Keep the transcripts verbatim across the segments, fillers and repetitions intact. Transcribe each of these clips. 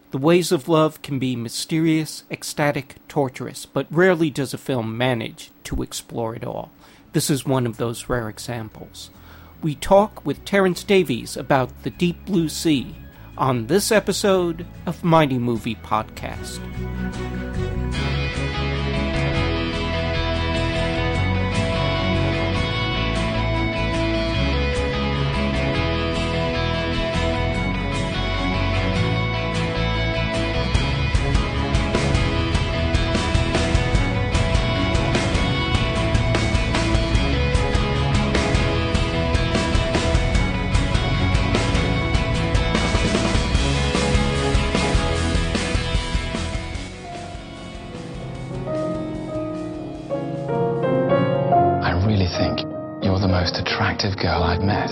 The ways of love can be mysterious, ecstatic, torturous, but rarely does a film manage to explore it all. This is one of those rare examples. We talk with Terence Davies about The Deep Blue Sea on this episode of Mighty Movie Podcast. Attractive girl I've met.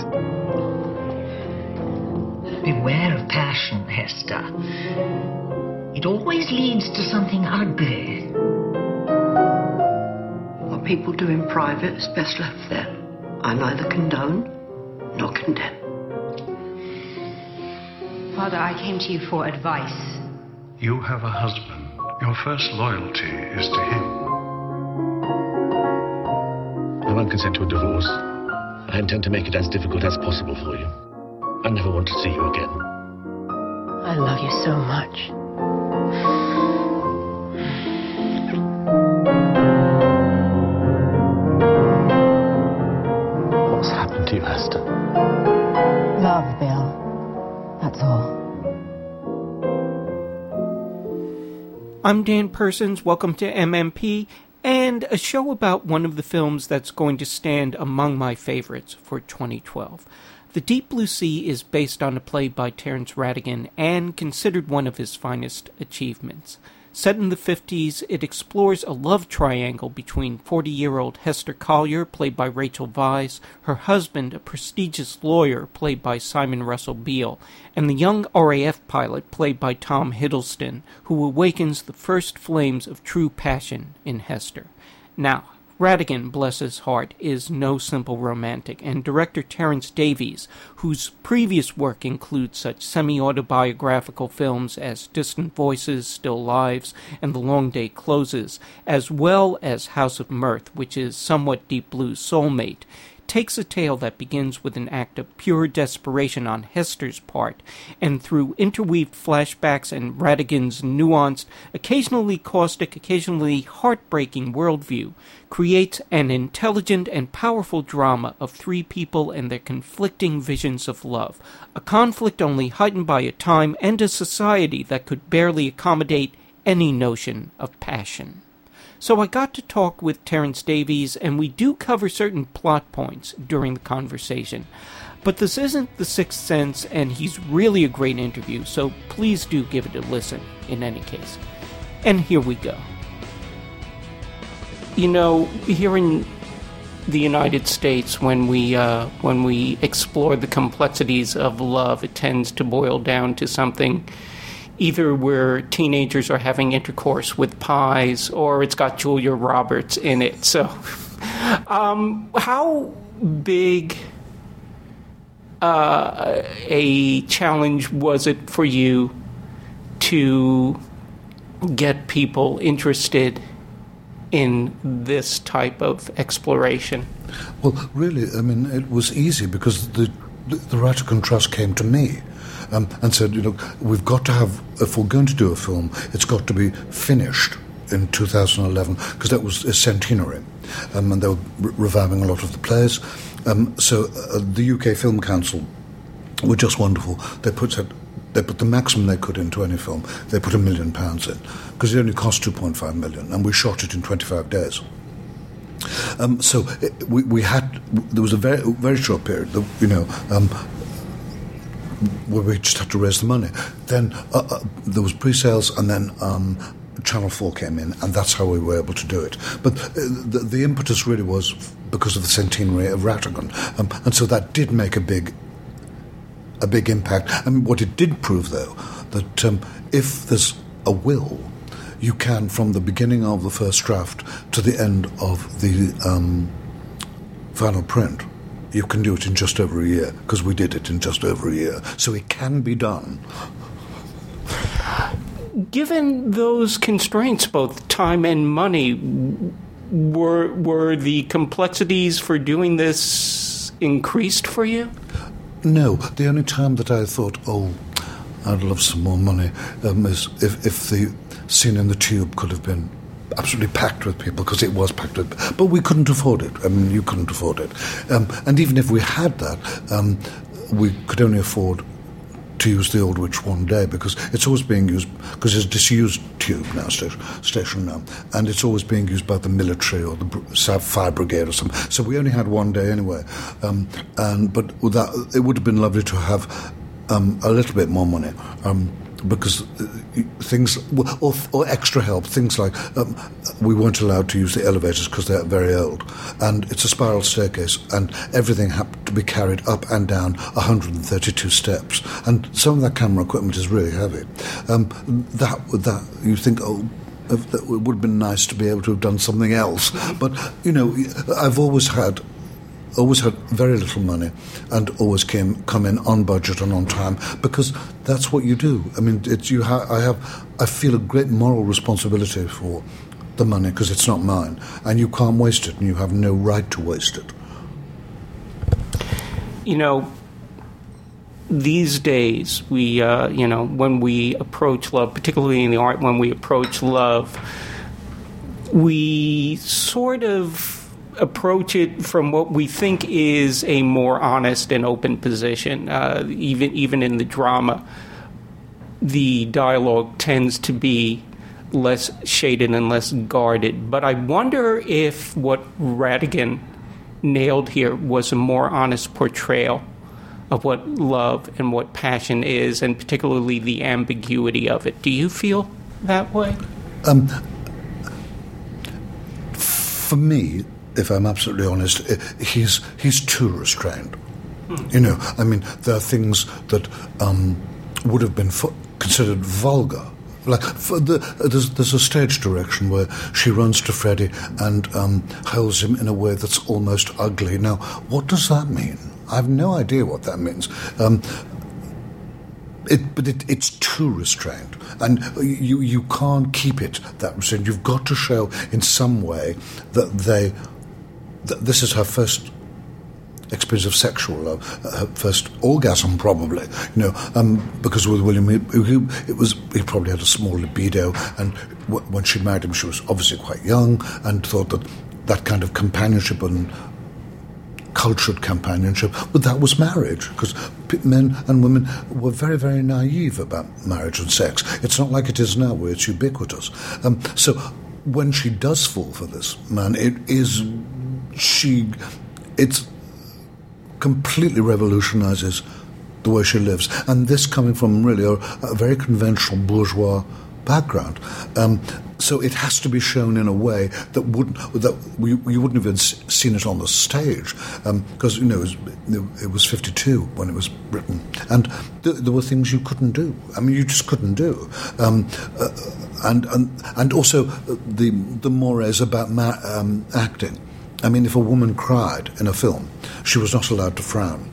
Beware of passion, Hester. It always leads to something ugly. What people do in private is best left there. I neither condone nor condemn. Father, I came to you for advice. You have a husband. Your first loyalty is to him. I won't consent to a divorce. I intend to make it as difficult as possible for you. I never want to see you again. I love you so much. What's happened to you, Hester? Love, Bill. That's all. I'm Dan Persons. Welcome to M M P. And a show about one of the films that's going to stand among my favorites for twenty twelve. The Deep Blue Sea is based on a play by Terence Rattigan and considered one of his finest achievements. Set in the fifties, it explores a love triangle between forty-year-old Hester Collier, played by Rachel Weisz, her husband, a prestigious lawyer, played by Simon Russell Beale, and the young R A F pilot, played by Tom Hiddleston, who awakens the first flames of true passion in Hester. Now, Rattigan, bless his heart, is no simple romantic, and director Terence Davies, whose previous work includes such semi-autobiographical films as Distant Voices, Still Lives, and The Long Day Closes, as well as House of Mirth, which is somewhat Deep Blue's soulmate, takes a tale that begins with an act of pure desperation on Hester's part, and through interweaved flashbacks and Rattigan's nuanced, occasionally caustic, occasionally heartbreaking worldview, creates an intelligent and powerful drama of three people and their conflicting visions of love, a conflict only heightened by a time and a society that could barely accommodate any notion of passion. So I got to talk with Terence Davies, and we do cover certain plot points during the conversation. But this isn't The Sixth Sense, and he's really a great interview, so please do give it a listen in any case. And here we go. You know, here in the United States, when we uh, when we explore the complexities of love, it tends to boil down to something either where teenagers are having intercourse with pies, or it's got Julia Roberts in it. So, um, how big uh, a challenge was it for you to get people interested in this type of exploration? Well, really, I mean, it was easy because the, the, the Rattigan Trust came to me. Um, and said, you know, we've got to have, if we're going to do a film, it's got to be finished in two thousand eleven, because that was a centenary, um, and they were re- reviving a lot of the plays. Um, so uh, the U K Film Council were just wonderful. They put they put the maximum they could into any film. They put a million pounds in, because it only cost two point five million, and we shot it in twenty-five days. Um, so it, we, we had, there was a very very short period, that, you know, um, where we just had to raise the money. Then uh, uh, there was pre-sales, and then um, Channel four came in, and that's how we were able to do it. But uh, the, the impetus really was because of the centenary of Rattigan, um, and so that did make a big, a big impact. I mean, what it did prove, though, that um, if there's a will, you can, from the beginning of the first draft to the end of the um, final print, you can do it in just over a year, because we did it in just over a year. So it can be done. given those constraints, both time and money, were were the complexities for doing this increased for you? No. The only time that I thought, oh, I'd love some more money, um, is if, if the scene in the tube could have been absolutely packed with people, because it was packed with, but we couldn't afford it. I mean, you couldn't afford it. Um, and even if we had that, um, we could only afford to use the Aldwych one day, because it's always being used, because it's a disused tube now, station, station now, and it's always being used by the military or the fire brigade or something. So we only had one day anyway. Um, and but that, it would have been lovely to have um, a little bit more money. Um, because things, or, or extra help, things like um, we weren't allowed to use the elevators because they're very old, and it's a spiral staircase, and everything had to be carried up and down one hundred thirty-two steps, and some of that camera equipment is really heavy. Um, that that you think, oh, it would have been nice to be able to have done something else, but you know, I've always had. Always had very little money, and always came come in on budget and on time, because that's what you do. I mean, it's you. Ha- I have. I feel a great moral responsibility for the money, because it's not mine, and you can't waste it, and you have no right to waste it. You know, these days, we, uh, you know, when we approach love, particularly in the art, when we approach love, we sort of approach it from what we think is a more honest and open position. Uh, even even in the drama, the dialogue tends to be less shaded and less guarded. But I wonder if what Rattigan nailed here was a more honest portrayal of what love and what passion is, and particularly the ambiguity of it. Do you feel that way? Um, for me, if I'm absolutely honest, he's he's too restrained. Hmm. You know, I mean, there are things that um, would have been fo- considered vulgar. Like, for the, there's, there's a stage direction where she runs to Freddie and um, holds him in a way that's almost ugly. Now, what does that mean? I have no idea what that means. Um, It, but it, it's too restrained, and you you can't keep it that restrained. You've got to show in some way that they that this is her first experience of sexual love, her first orgasm, probably. You know, um, because with William, he, he, it was he probably had a small libido, and w- when she married him, she was obviously quite young, and thought that that kind of companionship and cultured companionship, but that was marriage, because men and women were very, very naive about marriage and sex. It's not like it is now, where it's ubiquitous. Um, so when she does fall for this man, it is she, it's completely revolutionizes the way she lives, and this coming from really a, a very conventional bourgeois background. Um, so it has to be shown in a way that wouldn't that we you wouldn't have seen it on the stage, because um, you know it was, it was fifty-two when it was written, and th- there were things you couldn't do. I mean, you just couldn't do, um, uh, and and and also the the mores about ma- um, acting. I mean, if a woman cried in a film, she was not allowed to frown.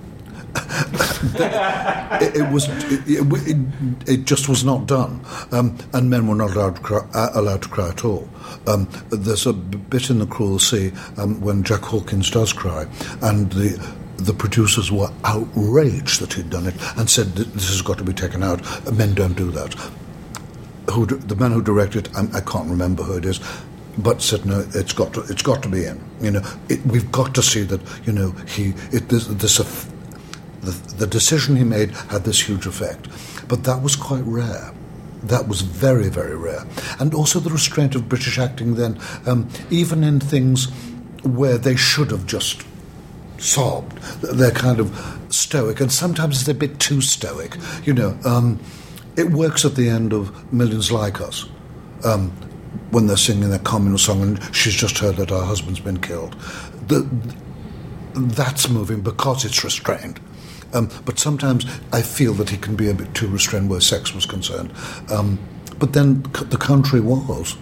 it, it was it, it, it just was not done, um, and men were not allowed to cry, uh, allowed to cry at all. Um, there's a bit in The Cruel Sea um, when Jack Hawkins does cry, and the the producers were outraged that he'd done it and said that this has got to be taken out. Men don't do that. Who the man who directed, I, I can't remember who it is, but said no, it's got to it's got to be in. You know, it, we've got to see that. You know, he it this. this uh, The, the decision he made had this huge effect. But that was quite rare. That was very, very rare. And also the restraint of British acting then, um, even in things where they should have just sobbed. They're kind of stoic, and sometimes it's a bit too stoic. You know, um, it works at the end of Millions Like Us, um, when they're singing their communal song and she's just heard that her husband's been killed. The, that's moving because it's restrained. Um, but sometimes I feel that he can be a bit too restrained where sex was concerned. Um, but then c- the country was.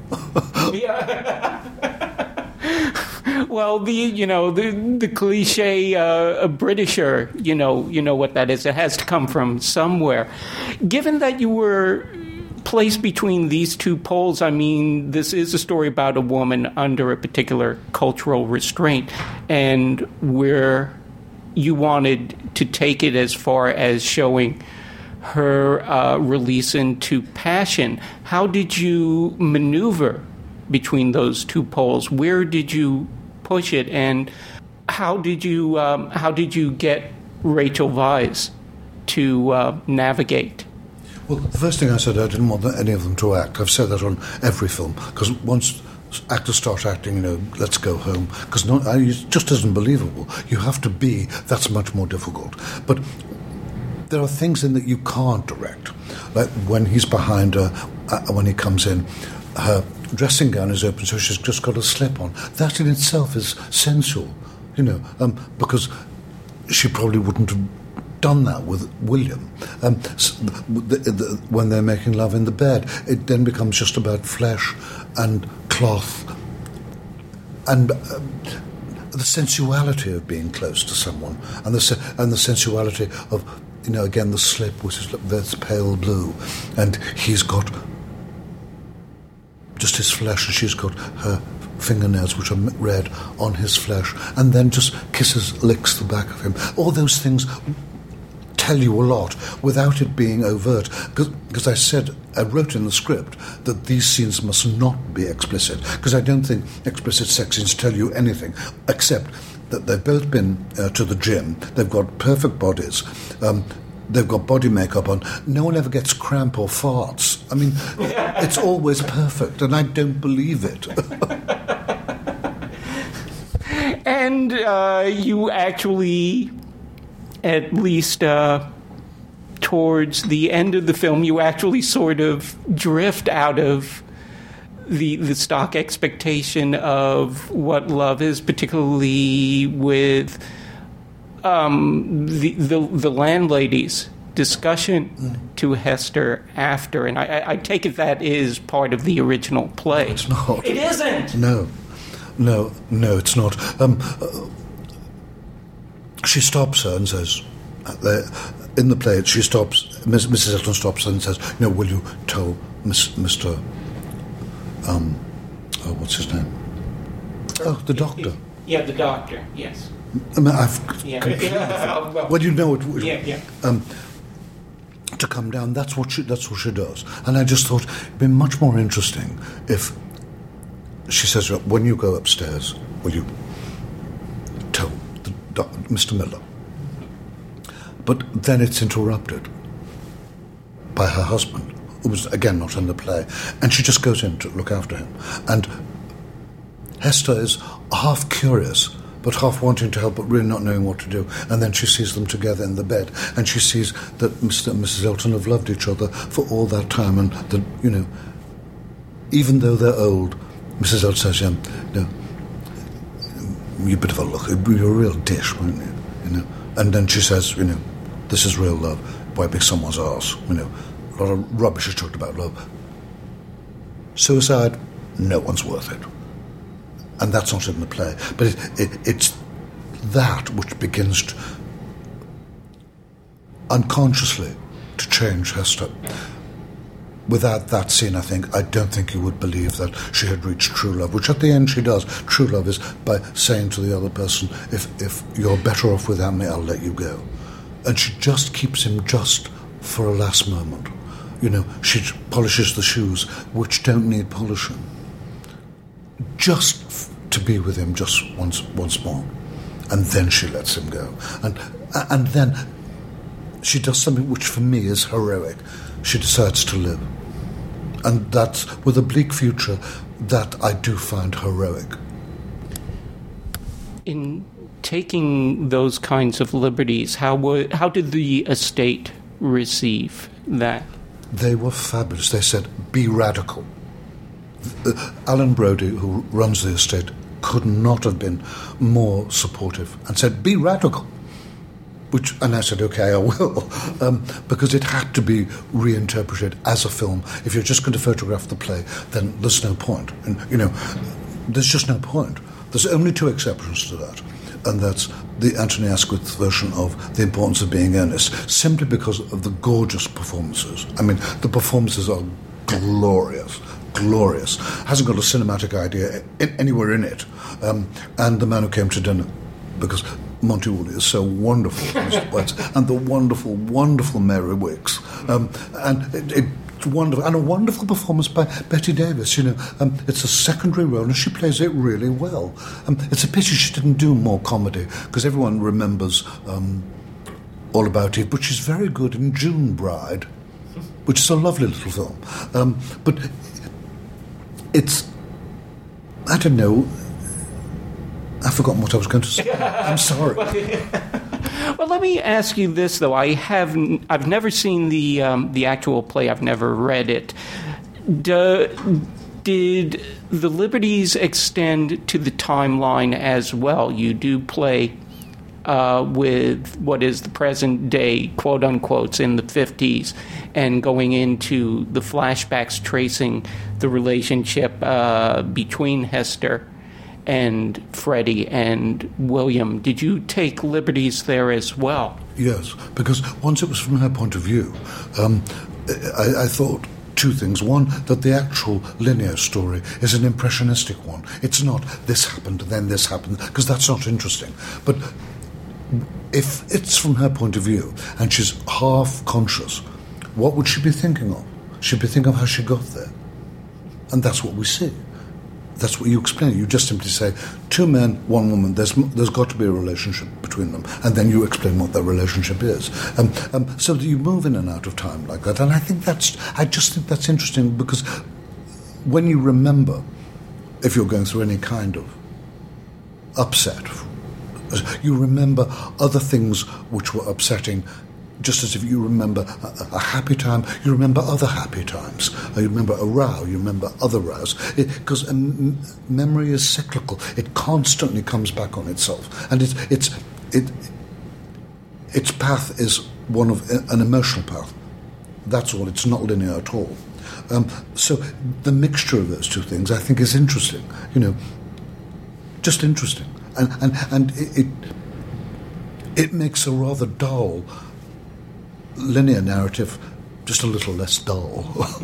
Yeah. Well, the you know the the cliche uh, a Britisher, you know you know what that is. It has to come from somewhere. Given that you were placed between these two poles. I mean, this is a story about a woman under a particular cultural restraint, and where you wanted to take it as far as showing her uh, release into passion. How did you maneuver between those two poles? Where did you push it, and how did you um, how did you get Rachel Weisz to uh, navigate? Well, the first thing I said, I didn't want any of them to act. I've said that on every film, because once actors start acting, you know, let's go home, because no, it just isn't believable. You have to be, that's much more difficult. But there are things in that you can't direct. Like when he's behind her, uh, when he comes in, her dressing gown is open, so she's just got a slip on. That in itself is sensual, you know, um, because she probably wouldn't have done that with William. Um, the, the, when they're making love in the bed, it then becomes just about flesh and cloth and um, the sensuality of being close to someone, and the and the sensuality of, you know, again, the slip, which is that's pale blue, and he's got just his flesh, and she's got her fingernails, which are red, on his flesh, and then just kisses, licks the back of him. All those things tell you a lot without it being overt. Because I said, I wrote in the script that these scenes must not be explicit, because I don't think explicit sex scenes tell you anything, except that they've both been uh, to the gym, they've got perfect bodies, um, they've got body makeup on, no one ever gets cramp or farts. I mean, it's always perfect, and I don't believe it. And uh, you actually, at least uh, towards the end of the film, you actually sort of drift out of the the stock expectation of what love is, particularly with um, the, the the landlady's discussion mm. to Hester after. And I, I take it that is part of the original play. No, it's not. It isn't. No, no, no, it's not. Um, uh, she stops her and says, uh, in the play, she stops. Missus Elton stops her and says, "No, will you tell Miss, Mister Um, oh, what's his name? Oh, the doctor. Yeah, the doctor. Yes. I mean, I've yeah. well, well, you know it. Yeah, yeah. Um, to come down. That's what she. That's what she does. And I just thought it'd be much more interesting if she says, "When you go upstairs, will you tell the doc, Mister Miller?" But then it's interrupted by her husband, who was, again, not in the play, and she just goes in to look after him. And Hester is half curious, but half wanting to help, but really not knowing what to do. And then she sees them together in the bed, and she sees that Mister and Missus Elton have loved each other for all that time, and that, you know, even though they're old, Missus Elton says, yeah, no, you bit of a look, you're a real dish, weren't you? You know? And then she says, you know, this is real love, wiping someone's arse, you know. A lot of rubbish is talked about love. Suicide, no one's worth it. And that's not in the play. But it, it, it's that which begins to, unconsciously, to change Hester. Without that scene, I think, I don't think you would believe that she had reached true love, which at the end she does. True love is by saying to the other person, if, if you're better off without me, I'll let you go. And she just keeps him just for a last moment. You know, she polishes the shoes, which don't need polishing, just f- to be with him just once once more. And then she lets him go. And and then she does something which for me is heroic. She decides to live. And that's, with a bleak future, that I do find heroic. In taking those kinds of liberties, how w- how did the estate receive that? They were fabulous. They said, be radical. Uh, Alan Brody, who runs the estate, could not have been more supportive and said, be radical. Which, and I said, okay, I will, um, because it had to be reinterpreted as a film. If you're just going to photograph the play, then there's no point. And, you know, there's just no point. There's only two exceptions to that, and that's the Anthony Asquith version of The Importance of Being Earnest, simply because of the gorgeous performances. I mean, the performances are glorious, glorious. Hasn't got a cinematic idea in, anywhere in it. Um, and The Man Who Came to Dinner, because Monty Woolley is so wonderful, and the wonderful, wonderful Mary Wicks, um, and it, it, it's wonderful, and a wonderful performance by Betty Davis. You know, um, it's a secondary role, and she plays it really well. Um, it's a pity she didn't do more comedy, because everyone remembers um, All About Eve, but she's very good in June Bride, which is a lovely little film. Um, but it's, I don't know. I've forgotten what I was going to say. I'm sorry. Well, let me ask you this, though. I have I've never seen the um, the actual play. I've never read it. Do, did the liberties extend to the timeline as well? You do play uh, with what is the present day, quote unquote, in the fifties, and going into the flashbacks tracing the relationship uh, between Hester and Freddie and William. Did you take liberties there as well? Yes, because once it was from her point of view, um, I, I thought two things. One, that the actual linear story is an impressionistic one. It's not this happened, then this happened, because that's not interesting. But if it's from her point of view and she's half conscious, what would she be thinking of? She'd be thinking of how she got there. And that's what we see. That's what you explain. You just simply say, two men, one woman, there's there's got to be a relationship between them, and then you explain what that relationship is. Um, um, so that you move in and out of time like that. And I think that's, I just think that's interesting, because when you remember, if you're going through any kind of upset, you remember other things which were upsetting, just as if you remember a, a happy time, you remember other happy times. Uh, you remember a row, you remember other rows. Because um, memory is cyclical. It constantly comes back on itself. And it, it's, it, its path is one of an emotional path. That's all. It's not linear at all. Um, so the mixture of those two things, I think, is interesting. You know, just interesting. And, and, and it, it, it makes a rather dull linear narrative just a little less dull.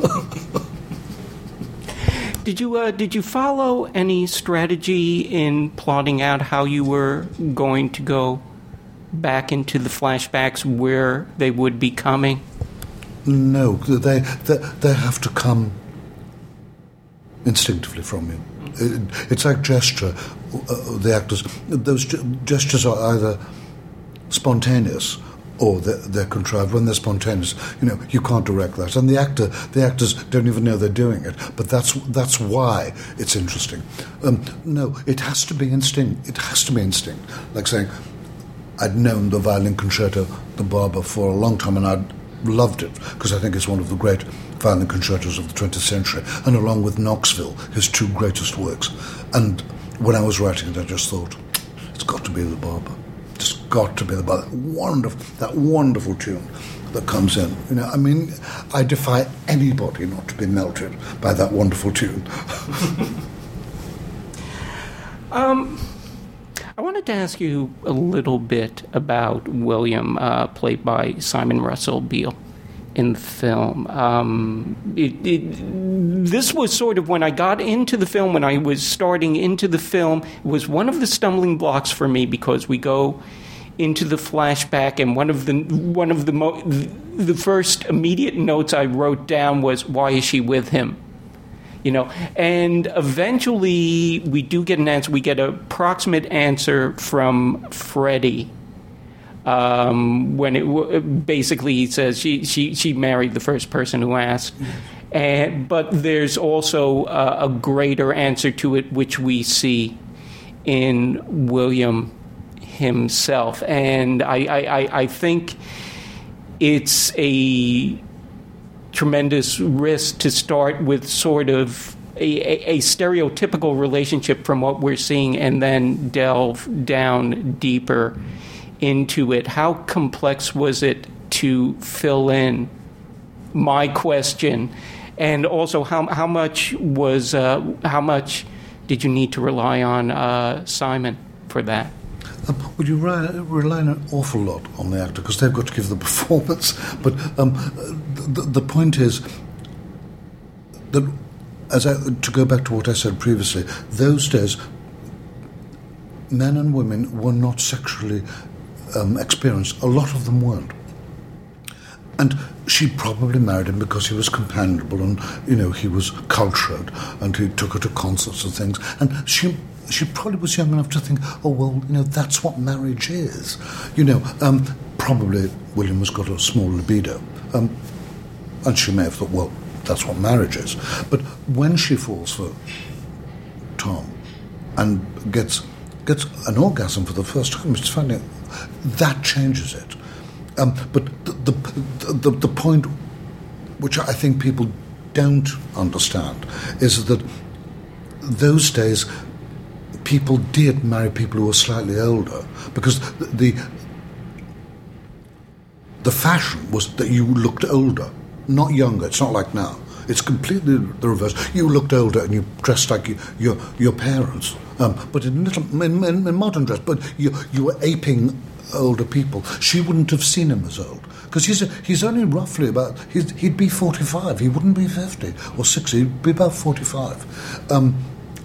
Did you uh, did you follow any strategy in plotting out how you were going to go back into the flashbacks, where they would be coming? No, they they, they have to come instinctively from you. It, it's like gesture. Uh, the actors, those gestures are either spontaneous or they're, they're contrived. When they're spontaneous, you know, you can't direct that. And the actor, the actors don't even know they're doing it. But that's that's why it's interesting. Um, no, it has to be instinct. It has to be instinct. Like saying, I'd known the violin concerto, the Barber, for a long time, and I'd loved it because I think it's one of the great violin concertos of the twentieth century, and along with Knoxville, his two greatest works. And when I was writing it, I just thought, it's got to be the Barber. It's got to be the Barber. Wonderful, that wonderful tune that comes in. You know, I mean, I defy anybody not to be melted by that wonderful tune. um, I wanted to ask you a little bit about William, uh, played by Simon Russell Beale in the film. Um, it, it, this was sort of, when I got into the film, when I was starting into the film, it was one of the stumbling blocks for me, because we go into the flashback, and one of the one of the mo- the first immediate notes I wrote down was, why is she with him? You know, and eventually we do get an answer. We get an approximate answer from Freddie. Um, when it basically he says she, she, she married the first person who asked. Yes. And, but there's also uh, a greater answer to it, which we see in William himself. And I, I, I think it's a tremendous risk to start with sort of a, a, a stereotypical relationship from what we're seeing, and then delve down deeper into it. How complex was it to fill in my question, and also how how much was uh, how much did you need to rely on uh, Simon for that? Um, well, you rely, rely an awful lot on the actor, because they've got to give the performance. But um, the, the point is, that, as I, to go back to what I said previously, those days, men and women were not sexually um, experienced. A lot of them weren't. And she probably married him because he was companionable and, you know, he was cultured and he took her to concerts and things. And she she probably was young enough to think, oh, well, you know, that's what marriage is. You know, um, probably William has got a small libido. Um, and she may have thought, well, that's what marriage is. But when she falls for Tom and gets gets an orgasm for the first time, it's funny, that changes it. Um, but the, the, the, the point which I think people don't understand is that those days people did marry people who were slightly older because the the fashion was that you looked older, not younger. It's not like now. It's completely the reverse. You looked older and you dressed like you, your your parents, um, but in little in, in, in modern dress. But you you were aping older people. She wouldn't have seen him as old because he's he's only roughly about he'd, he'd be forty-five. He wouldn't be fifty or sixty. He'd be about forty-five. Um,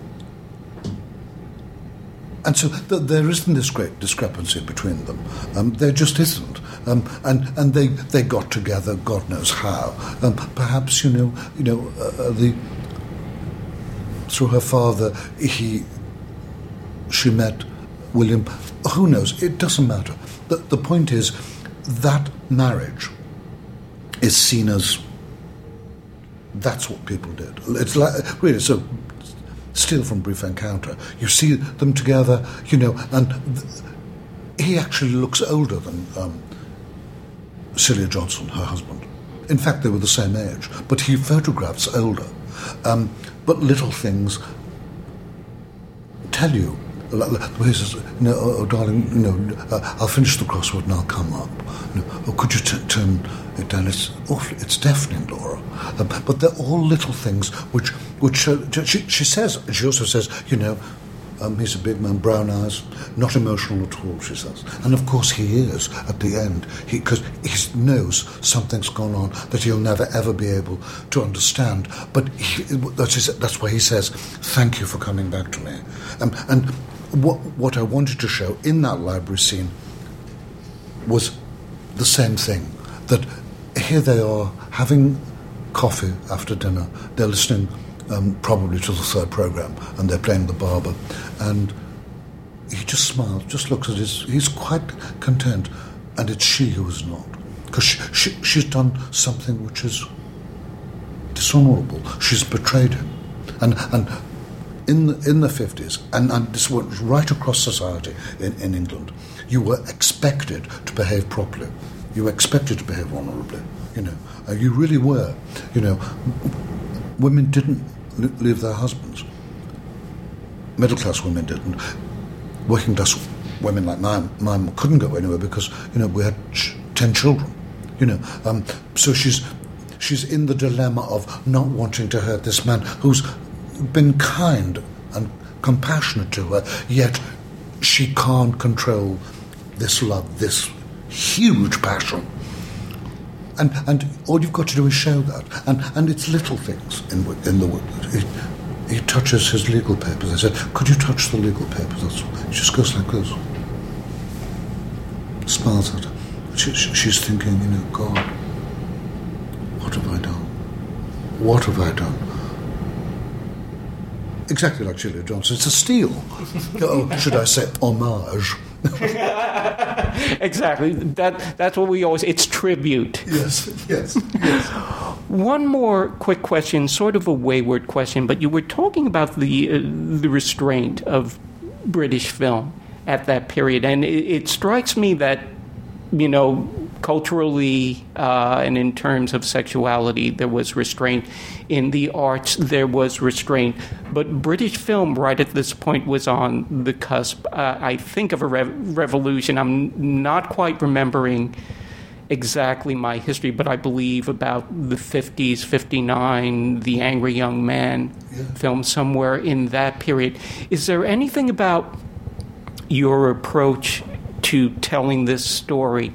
and so th- there isn't this great discrepancy between them. Um, there just isn't. Um, and and they, they got together, God knows how. Um, perhaps you know you know uh, the through her father he she met William. Who knows? It doesn't matter. The, the point is that marriage is seen as that's what people did. It's like really so. Steal from Brief Encounter. You see them together, you know, and th- he actually looks older than um, Celia Johnson, her husband. In fact, they were the same age, but he photographs older. Um, but little things tell you. He says, you know, oh, oh darling, you know, uh, I'll finish the crossword and I'll come up. You know, oh, could you t- turn it down? It's awful, it's deafening, Laura. Um, but they're all little things which, which uh, she, she says, and she also says, you know, um, he's a big man, brown eyes, not emotional at all, she says. And of course he is at the end, because he, he knows something's gone on that he'll never ever be able to understand. But he, that's, that's why he says, thank you for coming back to me. Um, and What, what I wanted to show in that library scene was the same thing, that here they are having coffee after dinner, they're listening um, probably to the third programme, and they're playing the barber, and he just smiles, just looks at his, he's quite content, and it's she who is not, because she, she, she's done something which is dishonourable, she's betrayed him, and and In the, in the fifties, and, and this was right across society in, in England, you were expected to behave properly. You were expected to behave honourably. You know, uh, you really were. You know, women didn't leave their husbands. Middle class women didn't. Working class women like mine, mine couldn't go anywhere because you know we had ch- ten children. You know, um, so she's she's in the dilemma of not wanting to hurt this man who's been kind and compassionate to her, yet she can't control this love, this huge passion. And and all you've got to do is show that. And and it's little things in in the he, he touches his legal papers. I said, could you touch the legal papers? That's, he just goes like this. Smiles at her. She, she, she's thinking, you know, God, what have I done? What have I done? Exactly like Celia Johnson. It's a steal. Oh, should I say homage? Exactly. That that's what we always. It's tribute. Yes. Yes. Yes. One more quick question, sort of a wayward question, but you were talking about the uh, the restraint of British film at that period, and it, it strikes me that, you know, culturally uh, and in terms of sexuality, there was restraint. In the arts, there was restraint. But British film, right at this point, was on the cusp, uh, I think, of a rev- revolution. I'm not quite remembering exactly my history, but I believe about the fifties, fifty-nine, The Angry Young Man yeah. film, somewhere in that period. Is there anything about your approach to telling this story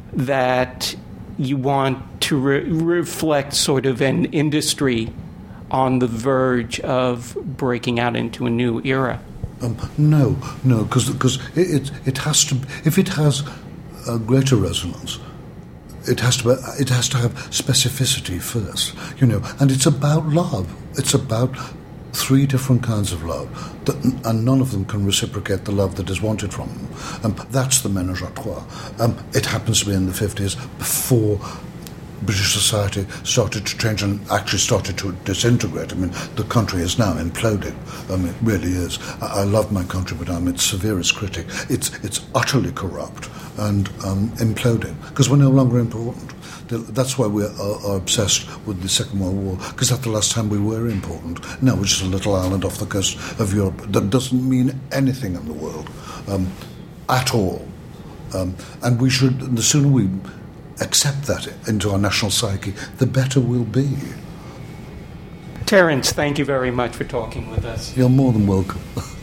that you want to re- reflect sort of an industry on the verge of breaking out into a new era? Um, no, no, because it, it it has to. If it has a greater resonance, it has to. It has to have specificity first, you know. And it's about love. It's about three different kinds of love, that, and none of them can reciprocate the love that is wanted from them. Um, that's the ménage à trois. Um, it happens to be in the fifties, before British society started to change and actually started to disintegrate. I mean, the country is now imploding. I mean, it really is. I, I love my country, but I'm its severest critic. It's it's utterly corrupt and um, imploding because we're no longer important. That's why we are, are obsessed with the Second World War, because that's the last time we were important. Now we're just a little island off the coast of Europe that doesn't mean anything in the world um, at all. Um, and we should, the sooner we accept that into our national psyche, the better we'll be. Terence, thank you very much for talking with us. You're more than welcome.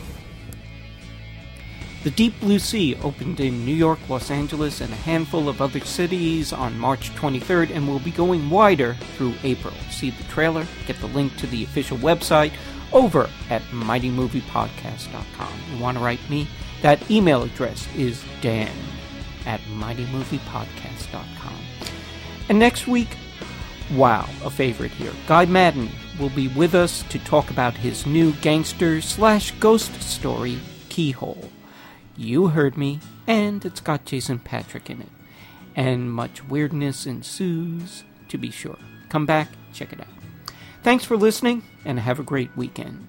The Deep Blue Sea opened in New York, Los Angeles, and a handful of other cities on March twenty-third and will be going wider through April. See the trailer, get the link to the official website over at mighty movie podcast dot com. You want to write me? That email address is dan at mighty movie podcast dot com. And next week, wow, a favorite here, Guy Maddin will be with us to talk about his new gangster slash ghost story, Keyhole. You heard me, and it's got Jason Patric in it. And much weirdness ensues, to be sure. Come back, check it out. Thanks for listening, and have a great weekend.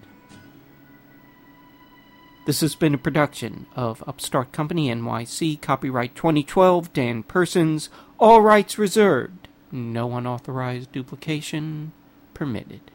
This has been a production of Upstart Company N Y C, copyright twenty twelve, Dan Persons, all rights reserved, no unauthorized duplication permitted.